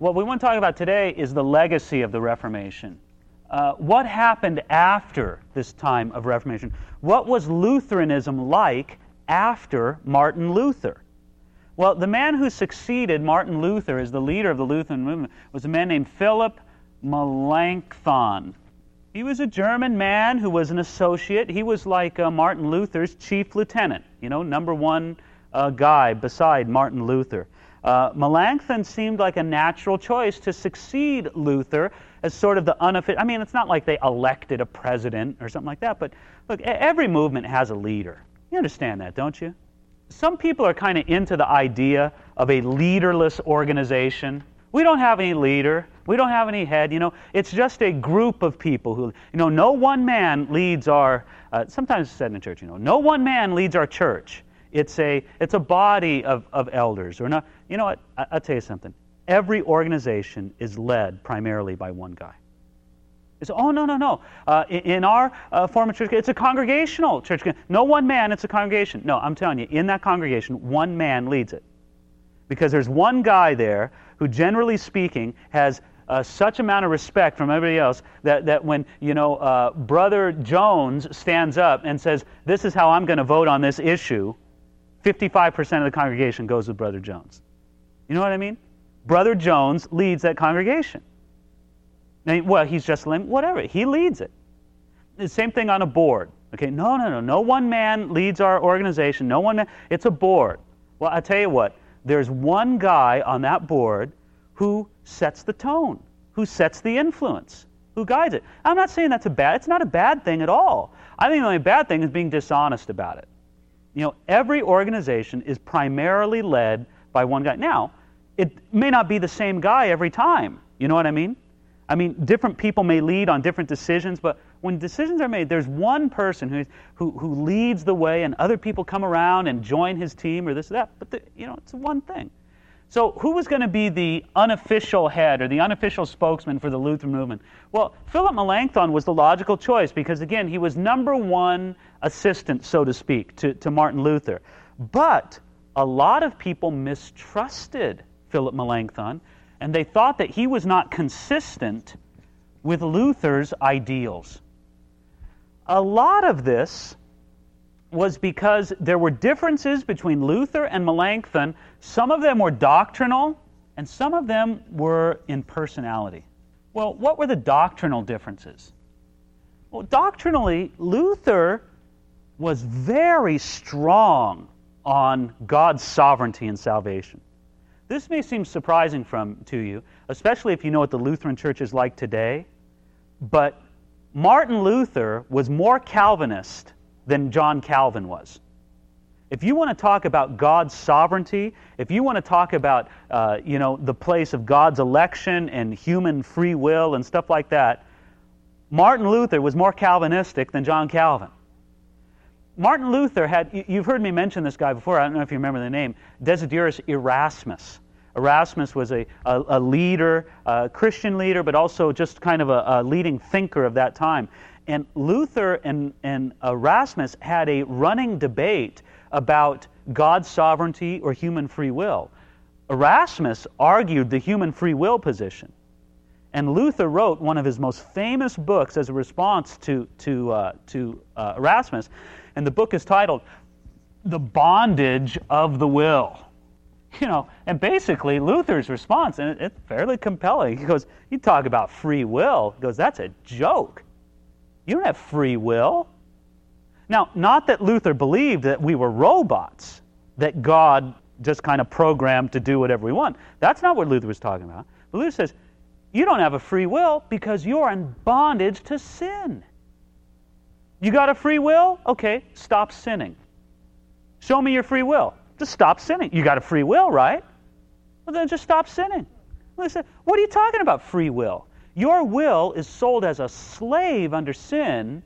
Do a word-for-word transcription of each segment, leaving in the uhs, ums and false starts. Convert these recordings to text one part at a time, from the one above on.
what we want to talk about today is the legacy of the Reformation. Uh, what happened after this time of Reformation? What was Lutheranism like after Martin Luther? Well, the man who succeeded Martin Luther as the leader of the Lutheran movement was a man named Philip Melanchthon. He was a German man who was an associate. He was like uh, Martin Luther's chief lieutenant, you know, number one uh, guy beside Martin Luther. Uh, Melanchthon seemed like a natural choice to succeed Luther as sort of the unofficial. I mean, it's not like they elected a president or something like that, but look, every movement has a leader. You understand that, don't you? Some people are kind of into the idea of a leaderless organization. We don't have any leader. We don't have any head. You know, it's just a group of people who, you know, no one man leads our, uh, sometimes it's said in church, you know, no one man leads our church. It's a, it's a body of, of elders. Or not. You know what? I, I'll tell you something. Every organization is led primarily by one guy. It's, oh, no, no, no. Uh, in, in our uh, form of church, it's a congregational church. No one man, it's a congregation. No, I'm telling you, in that congregation, one man leads it. Because there's one guy there who, generally speaking, has uh, such amount of respect from everybody else that, that when, you know, uh, Brother Jones stands up and says, this is how I'm going to vote on this issue, fifty-five percent of the congregation goes with Brother Jones. You know what I mean? Brother Jones leads that congregation. Now, well, he's just whatever. He leads it. The same thing on a board. Okay, no, no, no. No one man leads our organization. No one man. It's a board. Well, I tell you what. There's one guy on that board who sets the tone, who sets the influence, who guides it. I'm not saying that's a bad. It's not a bad thing at all. I think the only bad thing is being dishonest about it. You know, every organization is primarily led by one guy. Now, it may not be the same guy every time. You know what I mean? I mean, different people may lead on different decisions, but when decisions are made, there's one person who who, who leads the way, and other people come around and join his team or this or that. But the, you know, it's one thing. So, who was going to be the unofficial head or the unofficial spokesman for the Lutheran movement? Well, Philip Melanchthon was the logical choice because, again, he was number one assistant, so to speak, to, to Martin Luther. But a lot of people mistrusted Philip Melanchthon, and they thought that he was not consistent with Luther's ideals. A lot of this was because there were differences between Luther and Melanchthon. Some of them were doctrinal, and some of them were in personality. Well, what were the doctrinal differences? Well, doctrinally, Luther was very strong on God's sovereignty and salvation. This may seem surprising from to you, especially if you know what the Lutheran Church is like today, but Martin Luther was more Calvinist than John Calvin was. If you want to talk about God's sovereignty, if you want to talk about uh, you know, the place of God's election and human free will and stuff like that, Martin Luther was more Calvinistic than John Calvin. Martin Luther had, you've heard me mention this guy before, I don't know if you remember the name, Desiderius Erasmus. Erasmus was a, a, a leader, a Christian leader, but also just kind of a, a leading thinker of that time. And Luther and, and Erasmus had a running debate about God's sovereignty or human free will. Erasmus argued the human free will position. And Luther wrote one of his most famous books as a response to, to, uh, to uh, Erasmus. And the book is titled, The Bondage of the Will. You know, and basically Luther's response, and it's fairly compelling. He goes, you talk about free will. He goes, that's a joke. You don't have free will. Now, not that Luther believed that we were robots, that God just kind of programmed to do whatever we want. That's not what Luther was talking about. But Luther says, you don't have a free will because you're in bondage to sin. You got a free will? Okay, stop sinning. Show me your free will. Just stop sinning. You got a free will, right? Well, then just stop sinning. Listen, what are you talking about, free will? Your will is sold as a slave under sin,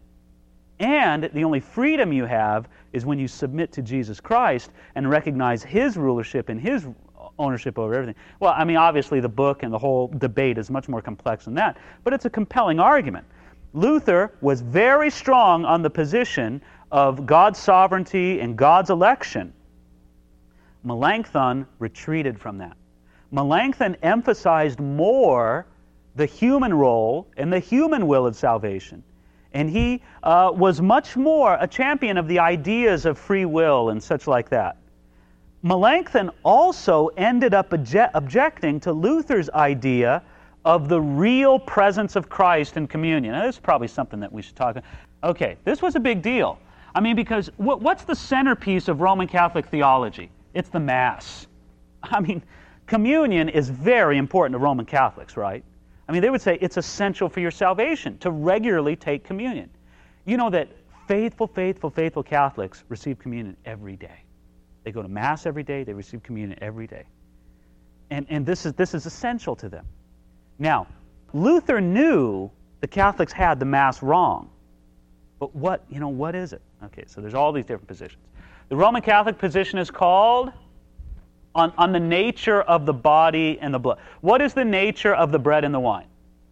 and the only freedom you have is when you submit to Jesus Christ and recognize His rulership and His ownership over everything. Well, I mean, obviously the book and the whole debate is much more complex than that, but it's a compelling argument. Luther was very strong on the position of God's sovereignty and God's election. Melanchthon retreated from that. Melanchthon emphasized more the human role and the human will of salvation. And he uh, was much more a champion of the ideas of free will and such like that. Melanchthon also ended up obje- objecting to Luther's idea of the real presence of Christ in communion. Now, this is probably something that we should talk about. Okay, this was a big deal. I mean, because what, what's the centerpiece of Roman Catholic theology? It's the Mass. I mean, communion is very important to Roman Catholics, right? I mean, they would say it's essential for your salvation to regularly take communion. You know that faithful, faithful, faithful Catholics receive communion every day. They go to Mass every day. They receive communion every day. And, and this is, this is essential to them. Now, Luther knew the Catholics had the Mass wrong. But what, you know, what is it? Okay, so there's all these different positions. The Roman Catholic position is called on, on the nature of the body and the blood. What is the nature of the bread and the wine?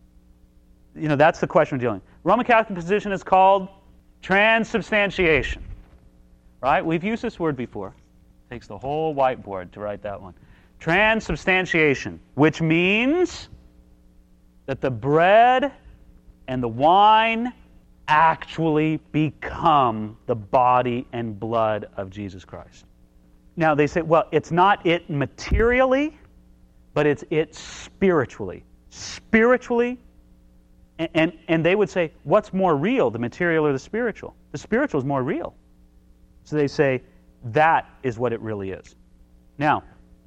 You know, that's the question we're dealing with. Roman Catholic position is called transubstantiation. Right? We've used this word before. It takes the whole whiteboard to write that one. Transubstantiation, which means that the bread and the wine actually become the body and blood of Jesus Christ. Now they say, well, it's not it materially, but it's it spiritually. Spiritually, and, and, and they would say, what's more real, the material or the spiritual? The spiritual is more real. So they say, that is what it really is. Now,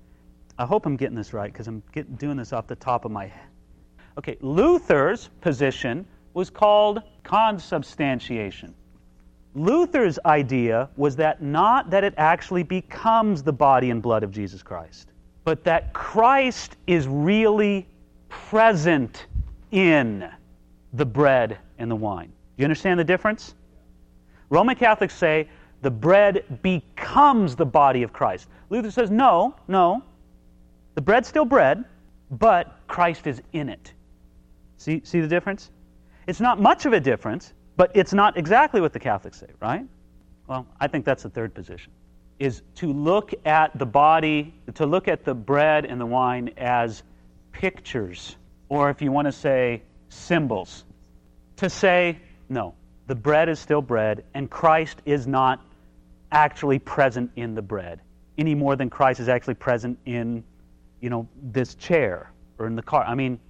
I hope I'm getting this right, because I'm getting, doing this off the top of my head. Okay, Luther's position was called consubstantiation. Luther's idea was that not that it actually becomes the body and blood of Jesus Christ, but that Christ is really present in the bread and the wine. Do you understand the difference? Roman Catholics say the bread becomes the body of Christ. Luther says, no, no. The bread's still bread, but Christ is in it. See, see the difference? It's not much of a difference, but it's not exactly what the Catholics say, right? Well, I think that's the third position, is to look at the body, to look at the bread and the wine as pictures, or if you want to say symbols. To say, no, the bread is still bread, and Christ is not actually present in the bread, any more than Christ is actually present in, you know, this chair or in the car. I mean,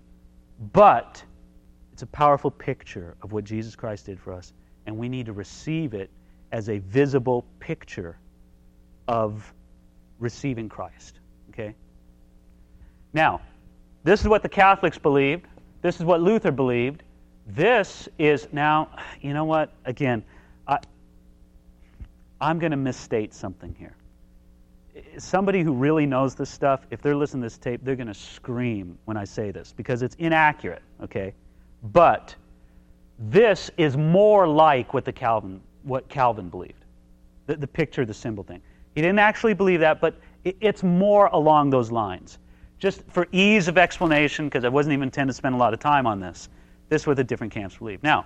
but it's a powerful picture of what Jesus Christ did for us, and we need to receive it as a visible picture of receiving Christ. Okay? Now, this is what the Catholics believed. This is what Luther believed. This is now, you know what? Again, I, I'm going to misstate something here. Somebody who really knows this stuff, if they're listening to this tape, they're going to scream when I say this, because it's inaccurate, okay? But this is more like what the Calvin, what Calvin believed, the, the picture, the symbol thing. He didn't actually believe that, but it, it's more along those lines. Just for ease of explanation, because I wasn't even intending to spend a lot of time on this, this is what the different camps believe. Now,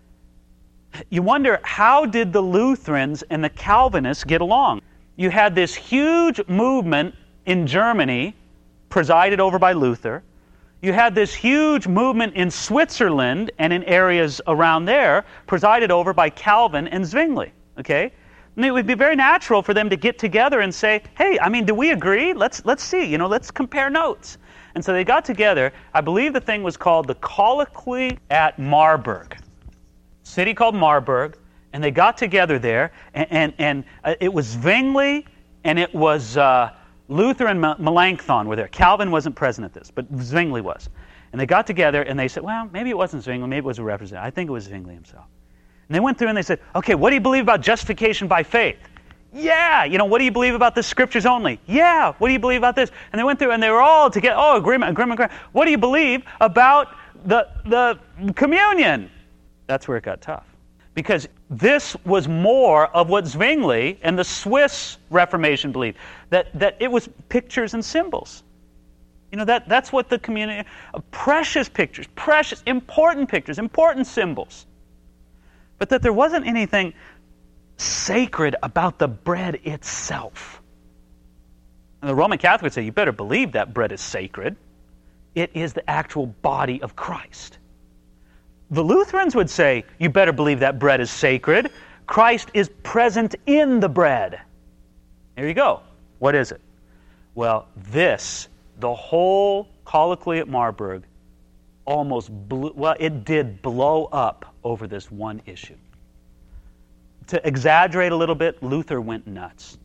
you wonder, how did the Lutherans and the Calvinists get along? You had this huge movement in Germany, presided over by Luther. You had this huge movement in Switzerland and in areas around there, presided over by Calvin and Zwingli. Okay? And it would be very natural for them to get together and say, hey, I mean, do we agree? Let's let's see, you know, let's compare notes. And so they got together. I believe the thing was called the Colloquy at Marburg. City called Marburg. And they got together there, and, and, and uh, it was Zwingli, and it was uh, Luther and Melanchthon were there. Calvin wasn't present at this, but Zwingli was. And they got together, and they said, well, maybe it wasn't Zwingli, maybe it was a representative. I think it was Zwingli himself. And they went through and they said, okay, what do you believe about justification by faith? Yeah. You know, what do you believe about the scriptures only? Yeah. What do you believe about this? And they went through, and they were all together. Oh, agreement, agreement, agreement. What do you believe about the the communion? That's where it got tough. Because this was more of what Zwingli and the Swiss Reformation believed, that, that it was pictures and symbols. You know, that, that's what the community, uh, precious pictures, precious, important pictures, important symbols. But that there wasn't anything sacred about the bread itself. And the Roman Catholic would say, you better believe that bread is sacred. It is the actual body of Christ. The Lutherans would say, you better believe that bread is sacred. Christ is present in the bread. Here you go. What is it? Well, this, the whole colloquy at Marburg, almost blew, well, it did blow up over this one issue. To exaggerate a little bit, Luther went nuts.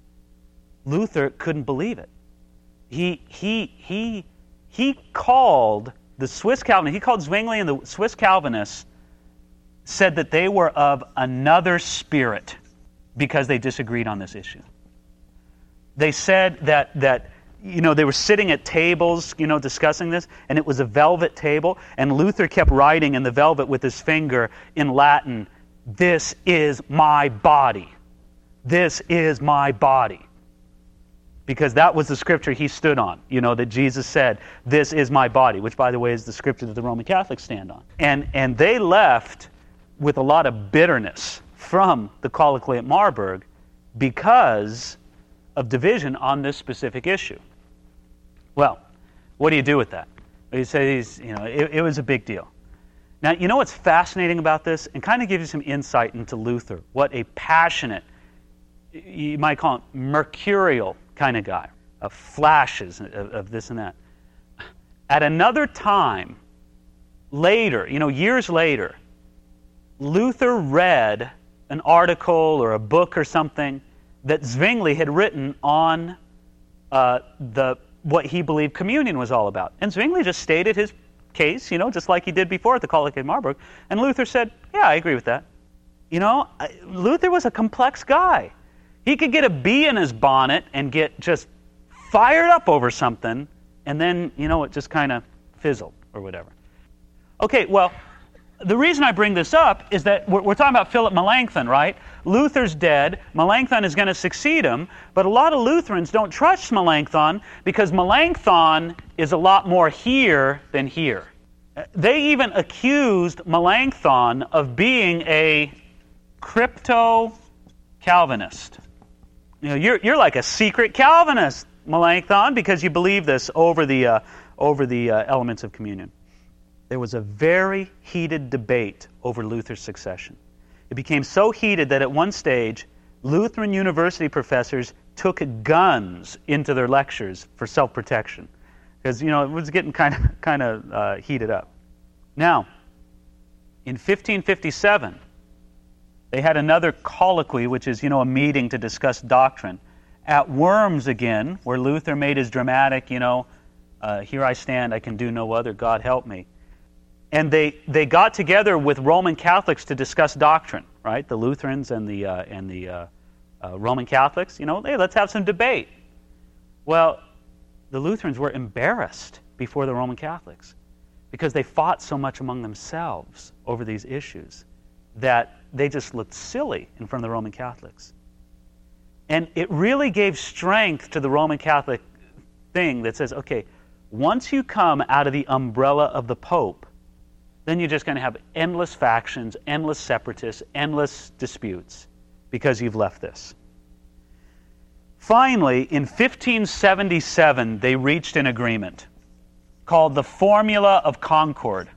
Luther couldn't believe it. He, he, he, he called the Swiss Calvinists, he called Zwingli and the Swiss Calvinists, said that they were of another spirit because they disagreed on this issue. They said that, that you know, they were sitting at tables, you know, discussing this, and it was a velvet table, and Luther kept writing in the velvet with his finger in Latin, "This is my body. This is my body." Because that was the scripture he stood on, you know, that Jesus said, "This is my body," which, by the way, is the scripture that the Roman Catholics stand on. And, and they left with a lot of bitterness from the colloquy at Marburg because of division on this specific issue. Well, what do you do with that? You say, you know, it, it was a big deal. Now, you know what's fascinating about this? And kind of gives you some insight into Luther. What a passionate, you might call him mercurial kind of guy, of flashes of, of this and that. At another time, later, you know, years later, Luther read an article or a book or something that Zwingli had written on uh, the what he believed communion was all about. And Zwingli just stated his case, you know, just like he did before at the colloquy at Marburg. And Luther said, yeah, I agree with that. You know, Luther was a complex guy. He could get a bee in his bonnet and get just fired up over something, and then, you know, it just kind of fizzled or whatever. Okay, well, the reason I bring this up is that we're, we're talking about Philip Melanchthon, right? Luther's dead. Melanchthon is going to succeed him. But a lot of Lutherans don't trust Melanchthon because Melanchthon is a lot more here than here. They even accused Melanchthon of being a crypto-Calvinist. You know, you're, you're like a secret Calvinist, Melanchthon, because you believe this over the, uh, over the uh, elements of communion. There was a very heated debate over Luther's succession. It became so heated that at one stage, Lutheran university professors took guns into their lectures for self-protection. Because, you know, it was getting kind of, kind of uh, heated up. Now, in fifteen fifty-seven, they had another colloquy, which is, you know, a meeting to discuss doctrine, at Worms again, where Luther made his dramatic, you know, uh, here I stand, I can do no other, God help me. And they, they got together with Roman Catholics to discuss doctrine, right? The Lutherans and the, uh, and the uh, uh, Roman Catholics, you know, hey, let's have some debate. Well, the Lutherans were embarrassed before the Roman Catholics because they fought so much among themselves over these issues that they just looked silly in front of the Roman Catholics. And it really gave strength to the Roman Catholic thing that says, okay, once you come out of the umbrella of the Pope, then you're just going to have endless factions, endless separatists, endless disputes because you've left this. Finally, in fifteen seventy-seven, they reached an agreement called the Formula of Concord.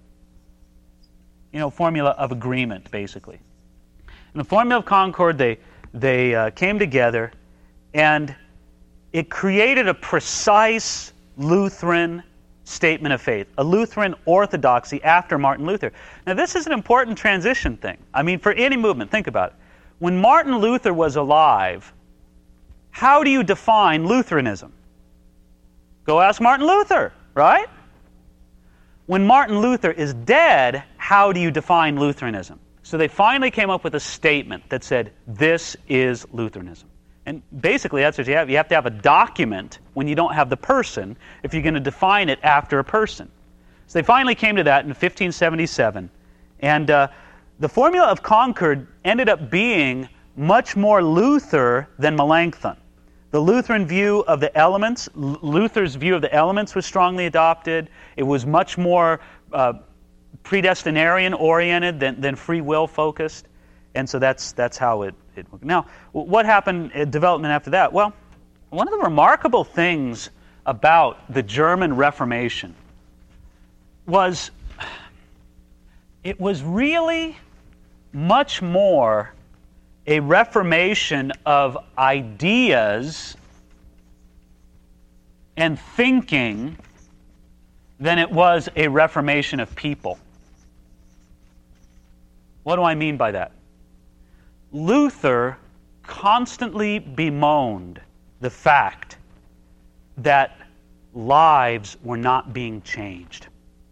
You know, formula of agreement, basically. In the Formula of Concord, they, they uh, came together, and it created a precise Lutheran statement of faith, a Lutheran orthodoxy after Martin Luther. Now, this is an important transition thing. I mean, for any movement, think about it. When Martin Luther was alive, how do you define Lutheranism? Go ask Martin Luther, right? When Martin Luther is dead, how do you define Lutheranism? So they finally came up with a statement that said, this is Lutheranism. And basically, that's what you have. You have to have a document when you don't have the person if you're going to define it after a person. So they finally came to that in fifteen seventy-seven. And uh, the Formula of Concord ended up being much more Luther than Melanchthon. The Lutheran view of the elements, Luther's view of the elements was strongly adopted. It was much more uh, predestinarian-oriented than, than free will-focused. And so that's that's how it, it worked. Now, what happened in development after that? Well, One of the remarkable things about the German Reformation was it was really much more a reformation of ideas and thinking than it was a reformation of people. What do I mean by that? Luther constantly bemoaned the fact that lives were not being changed.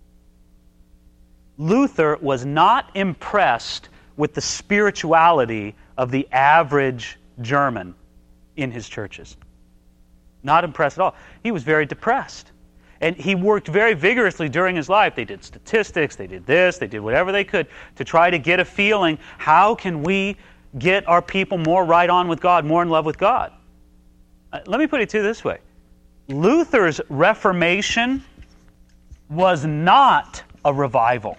Luther was not impressed with the spirituality of the average German in his churches. Not impressed at all. He was very depressed. And he worked very vigorously during his life. They did statistics, they did this, they did whatever they could to try to get a feeling, how can we get our people more right on with God, more in love with God? Uh, let me put it to you this way. Luther's Reformation was not a revival.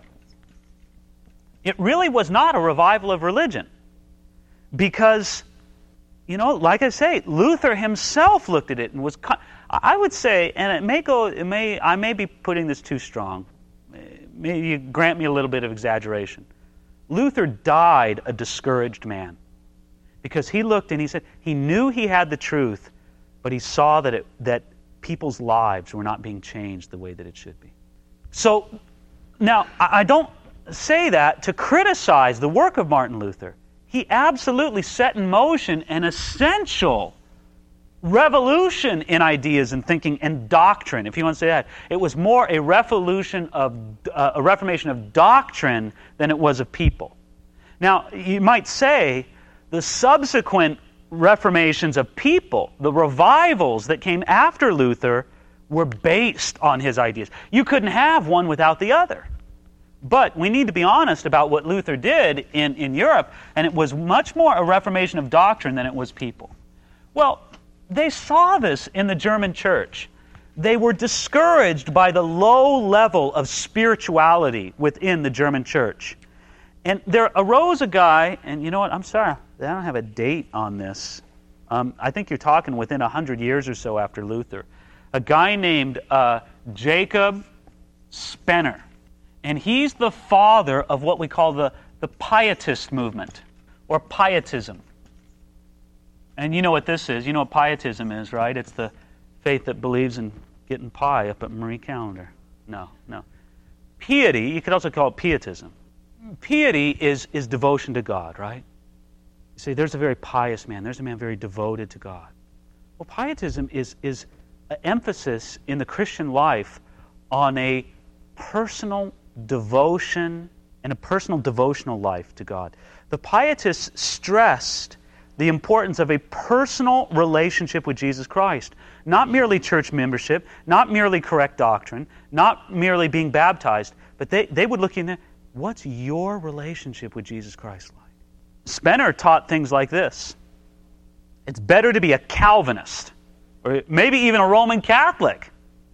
It really was not a revival of religion. Because, you know, like I say, Luther himself looked at it and was... Con- I would say, and it may go, it may, I may be putting this too strong. Maybe you grant me a little bit of exaggeration. Luther died a discouraged man because he looked and he said he knew he had the truth, but he saw that it, that people's lives were not being changed the way that it should be. So now I don't say that to criticize the work of Martin Luther. He absolutely set in motion an essential revolution in ideas and thinking and doctrine, if you want to say that. It was more a revolution of uh, a reformation of doctrine than it was of people. Now, you might say the subsequent reformations of people, the revivals that came after Luther, were based on his ideas. You couldn't have one without the other. But we need to be honest about what Luther did in, in Europe, and it was much more a reformation of doctrine than it was people. Well, they saw this in the German church. They were discouraged by the low level of spirituality within the German church. And there arose a guy, and you know what, I'm sorry, I don't have a date on this. Um, I think you're talking within a hundred years or so after Luther. A guy named uh, Jacob Spener. And he's the father of what we call the, the Pietist movement, or Pietism. And you know what this is. You know what Pietism is, right? It's the faith that believes in getting pie up at Marie Callender. No, no. Piety, you could also call it Pietism. Piety is, is devotion to God, right? You say, there's a very pious man. There's a man very devoted to God. Well, Pietism is, is an emphasis in the Christian life on a personal devotion and a personal devotional life to God. The Pietists stressed the importance of a personal relationship with Jesus Christ. Not merely church membership, not merely correct doctrine, not merely being baptized, but they, they would look in there, what's your relationship with Jesus Christ like? Spener taught things like this. It's better to be a Calvinist, or maybe even a Roman Catholic,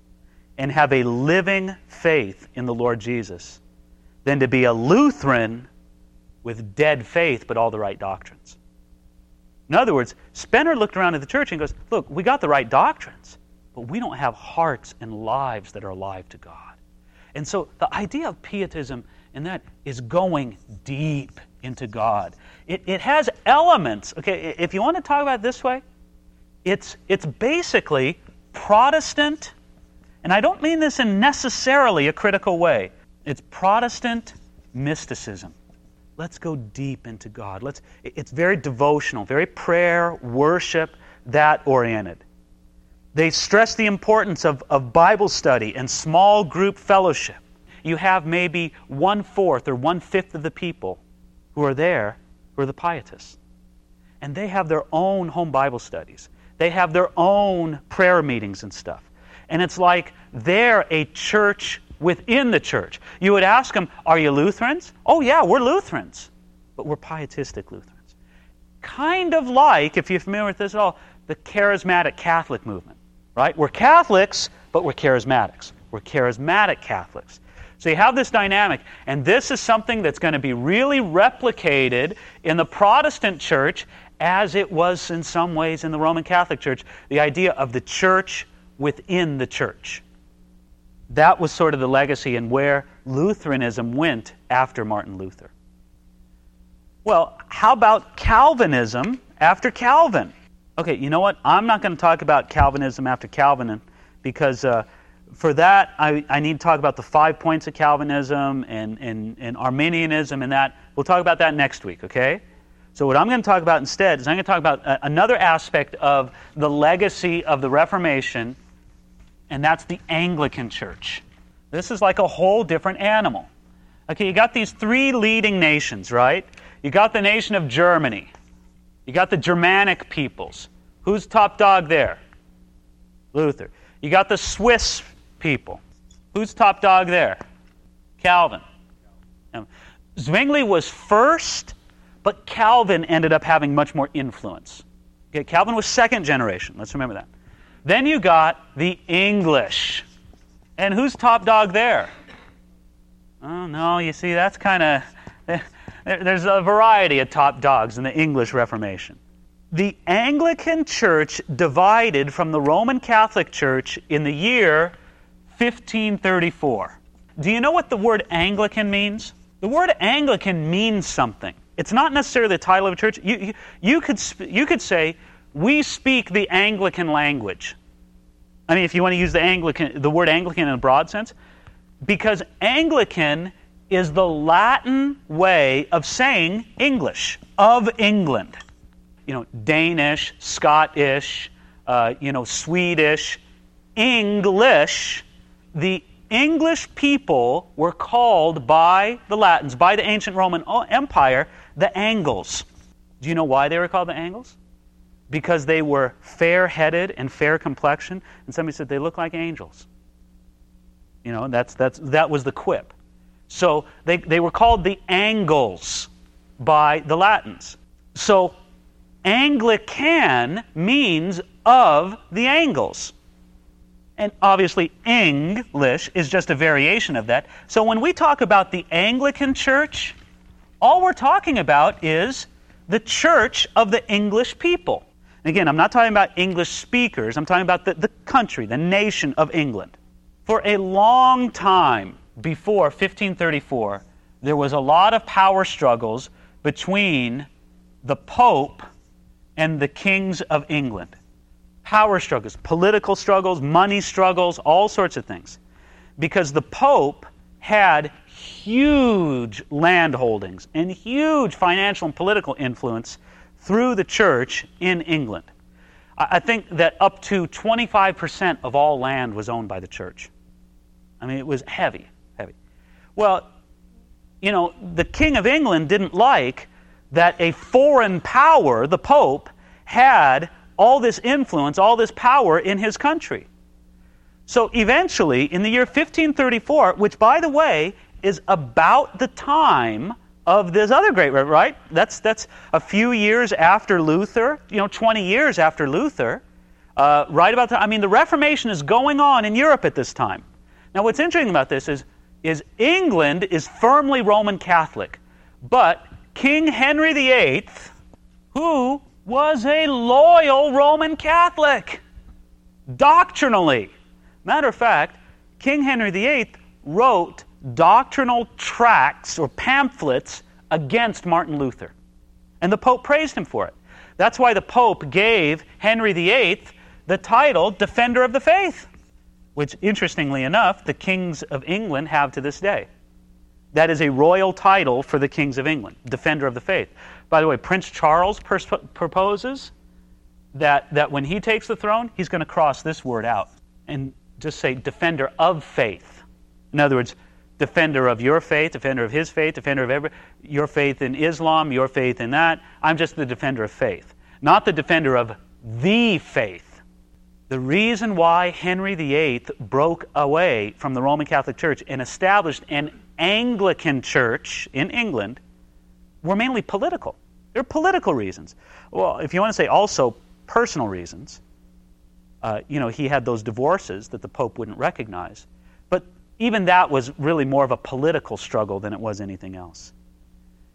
and have a living faith in the Lord Jesus, than to be a Lutheran with dead faith but all the right doctrines. In other words, Spener looked around at the church and goes, look, we got the right doctrines, but we don't have hearts and lives that are alive to God. And so the idea of Pietism and that is going deep into God. It, it has elements. Okay, if you want to talk about it this way, it's, it's basically Protestant, and I don't mean this in necessarily a critical way. It's Protestant mysticism. Let's go deep into God. Let's. It's very devotional, very prayer, worship, that oriented. They stress the importance of, of Bible study and small group fellowship. You have maybe one-fourth or one-fifth of the people who are there who are the Pietists. And they have their own home Bible studies. They have their own prayer meetings and stuff. And it's like they're a church within the church. You would ask them, are you Lutherans? Oh yeah, we're Lutherans. But we're Pietistic Lutherans. Kind of like, if you're familiar with this at all, the charismatic Catholic movement. Right? We're Catholics, but we're charismatics. We're charismatic Catholics. So you have this dynamic, and this is something that's going to be really replicated in the Protestant church as it was in some ways in the Roman Catholic Church, the idea of the church within the church. That was sort of the legacy and where Lutheranism went after Martin Luther. Well, how about Calvinism after Calvin? Okay, you know what? I'm not going to talk about Calvinism after Calvin because uh, for that I, I need to talk about the five points of Calvinism and, and, and Arminianism and that. We'll talk about that next week, okay? So what I'm going to talk about instead is I'm going to talk about uh, another aspect of the legacy of the Reformation, and that's the Anglican Church. This is like a whole different animal. Okay, you got these three leading nations, right? You got the nation of Germany. You got the Germanic peoples. Who's top dog there? Luther. You got the Swiss people. Who's top dog there? Calvin. Now, Zwingli was first, but Calvin ended up having much more influence. Okay, Calvin was second generation. Let's remember that. Then you got the English. And who's top dog there? Oh, no, you see, that's kind of... There's a variety of top dogs in the English Reformation. The Anglican Church divided from the Roman Catholic Church in the year fifteen thirty-four. Do you know what the word Anglican means? The word Anglican means something. It's not necessarily the title of a church. You, you, you, could, you could say, we speak the Anglican language. I mean, if you want to use the Anglican, the word Anglican in a broad sense, because Anglican is the Latin way of saying English, of England. You know, Danish, Scottish, uh, you know, Swedish, English. The English people were called by the Latins, by the ancient Roman Empire, the Angles. Do you know why they were called the Angles? Because they were fair-headed and fair complexion, and somebody said they look like angels. You know, that's that's that was the quip. So they, they were called the Angles by the Latins. So Anglican means of the Angles. And obviously English is just a variation of that. So when we talk about the Anglican Church, all we're talking about is the church of the English people. And again, I'm not talking about English speakers. I'm talking about the, the country, the nation of England. For a long time, before fifteen thirty-four, there was a lot of power struggles between the Pope and the kings of England. Power struggles, political struggles, money struggles, all sorts of things. Because the Pope had huge land holdings and huge financial and political influence through the church in England. I think that up to twenty-five percent of all land was owned by the church. I mean, it was heavy. Well, you know, the King of England didn't like that a foreign power, the Pope, had all this influence, all this power in his country. So eventually, in the year fifteen thirty-four, which, by the way, is about the time of this other great, right? That's that's a few years after Luther, you know, twenty years after Luther, uh, right about the, I mean, the Reformation is going on in Europe at this time. Now, what's interesting about this is is England is firmly Roman Catholic, but King Henry the Eighth, who was a loyal Roman Catholic, doctrinally. Matter of fact, King Henry the Eighth wrote doctrinal tracts or pamphlets against Martin Luther, and the Pope praised him for it. That's why the Pope gave Henry the Eighth the title Defender of the Faith, which, interestingly enough, the kings of England have to this day. That is a royal title for the kings of England, Defender of the Faith. By the way, Prince Charles pers- proposes that, that when he takes the throne, he's going to cross this word out and just say Defender of Faith. In other words, defender of your faith, defender of his faith, defender of every, your faith in Islam, your faith in that. I'm just the defender of faith, not the defender of the faith. The reason why Henry the Eighth broke away from the Roman Catholic Church and established an Anglican church in England were mainly political. They're political reasons. Well, if you want to say also personal reasons, uh, you know, he had those divorces that the Pope wouldn't recognize. But even that was really more of a political struggle than it was anything else.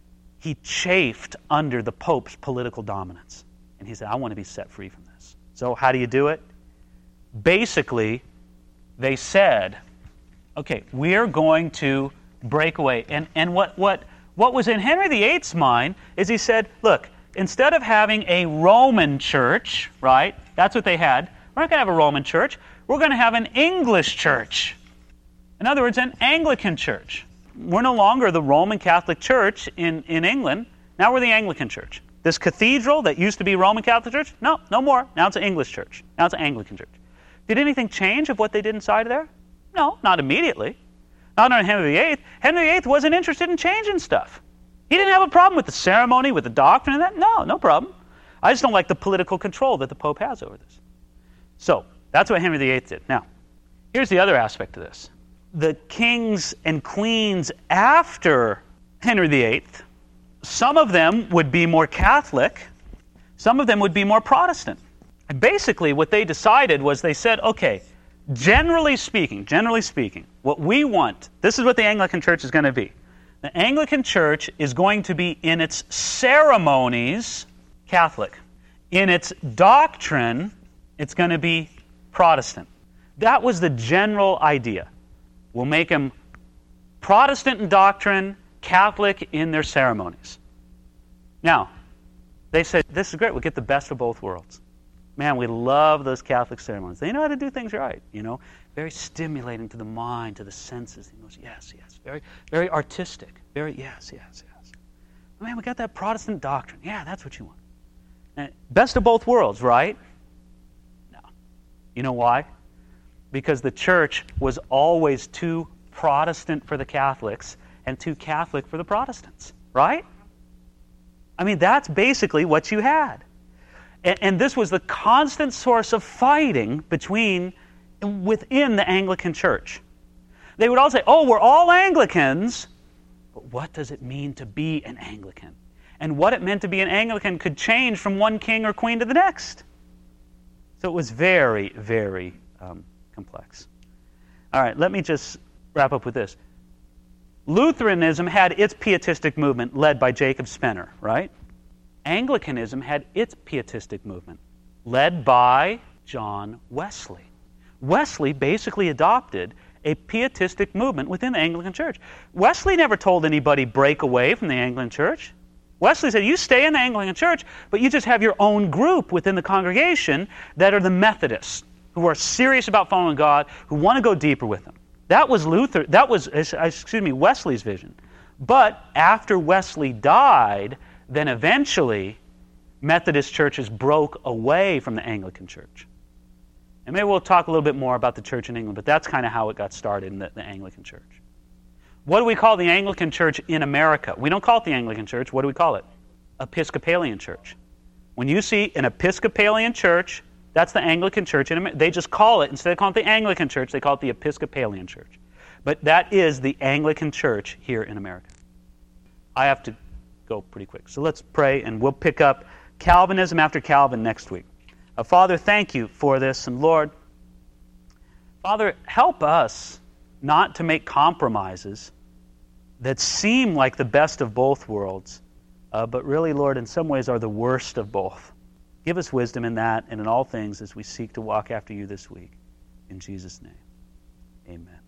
he chafed under the Pope's political dominance. And he said, I want to be set free from this. So how do you do it? Basically, they said, okay, we're going to break away. And and what what what was in Henry the Eighth's mind is he said, look, instead of having a Roman church, right, that's what they had, we're not going to have a Roman church, we're going to have an English church. In other words, an Anglican church. We're no longer the Roman Catholic Church in, in England. Now we're the Anglican Church. This cathedral that used to be Roman Catholic Church, no, no more. Now it's an English church. Now it's an Anglican church. Did anything change of what they did inside there? No, not immediately. Not under Henry the Eighth. Henry the Eighth wasn't interested in changing stuff. He didn't have a problem with the ceremony, with the doctrine and that. No, no problem. I just don't like the political control that the Pope has over this. So, that's what Henry the Eighth did. Now, here's the other aspect of this. The kings and queens after Henry the Eighth, some of them would be more Catholic, some of them would be more Protestant. And basically what they decided was they said, okay, generally speaking, generally speaking, what we want, this is what the Anglican Church is going to be. The Anglican Church is going to be in its ceremonies Catholic. In its doctrine, it's going to be Protestant. That was the general idea. We'll make them Protestant in doctrine, Catholic in their ceremonies. Now, they said, this is great, we'll get the best of both worlds. Man, we love those Catholic ceremonies. They know how to do things right, you know. Very stimulating to the mind, to the senses. He goes, yes, yes. Very, very artistic. Very, yes, yes, yes. Man, we got that Protestant doctrine. Yeah, that's what you want. And best of both worlds, right? No. You know why? Because the church was always too Protestant for the Catholics and too Catholic for the Protestants, right? I mean, that's basically what you had. And, and this was the constant source of fighting between, within the Anglican Church. They would all say, oh, we're all Anglicans, but what does it mean to be an Anglican? And what it meant to be an Anglican could change from one king or queen to the next. So it was very, very um, complex. All right, let me just wrap up with this. Lutheranism had its pietistic movement led by Jacob Spener, right? Anglicanism had its pietistic movement led by John Wesley. Wesley basically adopted a pietistic movement within the Anglican Church. Wesley never told anybody break away from the Anglican Church. Wesley said, you stay in the Anglican Church, but you just have your own group within the congregation that are the Methodists, who are serious about following God, who want to go deeper with Him. That was Luther. That was, excuse me, Wesley's vision. But after Wesley died, then eventually Methodist churches broke away from the Anglican Church. And maybe we'll talk a little bit more about the church in England, but that's kind of how it got started in the, the Anglican Church. What do we call the Anglican Church in America? We don't call it the Anglican Church. What do we call it? Episcopalian Church. When you see an Episcopalian Church, that's the Anglican Church in America. They just call it, instead of calling it the Anglican Church, they call it the Episcopalian Church. But that is the Anglican Church here in America. I have to go pretty quick. So let's pray, and we'll pick up Calvinism after Calvin next week. Uh, Father, thank you for this. And Lord, Father, help us not to make compromises that seem like the best of both worlds, uh, but really, Lord, in some ways are the worst of both. Give us wisdom in that and in all things as we seek to walk after you this week. In Jesus' name, amen.